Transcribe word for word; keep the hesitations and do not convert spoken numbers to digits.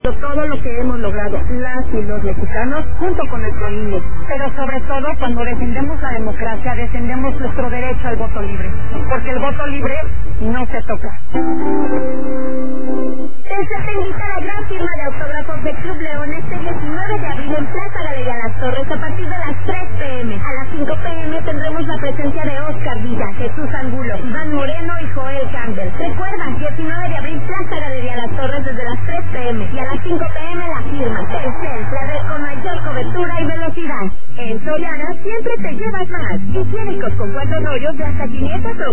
todo lo que hemos logrado las y los mexicanos junto con nuestro I N E. Pero sobre todo cuando defendemos la democracia, defendemos nuestro derecho al voto libre, porque el voto libre no se toca. Desde te invita a la gran firma de autógrafos de Club León este diecinueve de abril en Plaza Galería Las Torres a partir de las tres pe eme. A las cinco pe eme tendremos la presencia de Oscar Villa, Jesús Angulo, Iván Moreno y Joel Campbell. Recuerda, diecinueve de abril Plaza Galería Las Torres desde las tres pe eme y a las cinco pe eme la firma Telcel, la red con mayor cobertura y velocidad. En Soriana siempre te llevas más. Higiénicos con cuatro rollos de hasta quinientos